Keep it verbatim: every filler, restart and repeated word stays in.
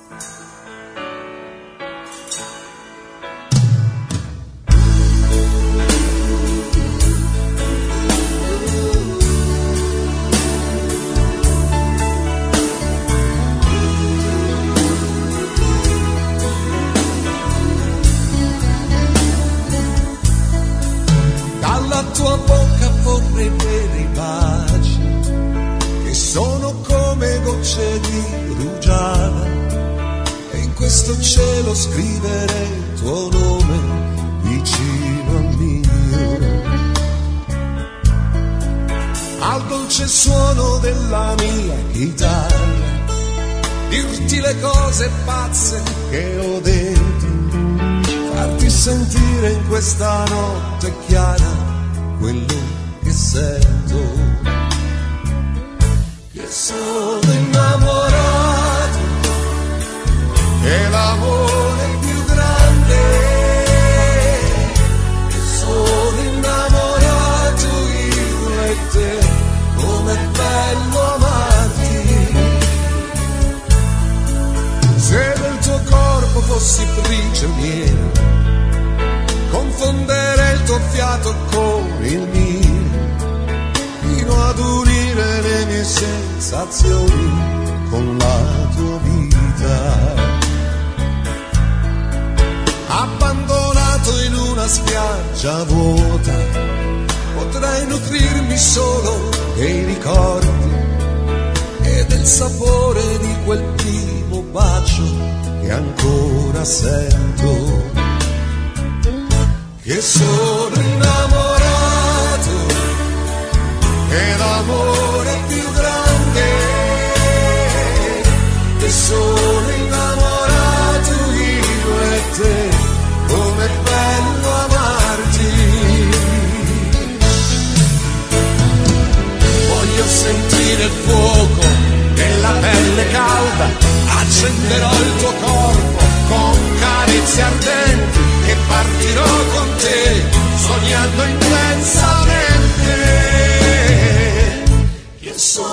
Dalla tua bocca vorrei bere i baci che sono come gocce di rugiada, e in questo cielo scrivere il tuo nome vicino al mio, al dolce suono della mia chitarra, dirti le cose pazze che ho detto, farti sentire in questa notte chiara quello che sento, che sono innamorato, è l'amore più grande, che sono innamorato io e te, com'è bello amarti, se del tuo corpo fossi prigioniero, confondere il tuo fiato con il mio, fino ad unire le mie sensazioni con la tua vita. Abbandonato in una spiaggia vuota, potrei nutrirmi solo dei ricordi e del sapore di quel primo bacio che ancora sento, che sono innamorato, è l'amore più grande, che sono innamorato io e te, com'è bello amarti, voglio sentire il fuoco della pelle calda, accenderò il tuo corpo con carezze ardenti, e partirò con te, sognando intensamente, che sono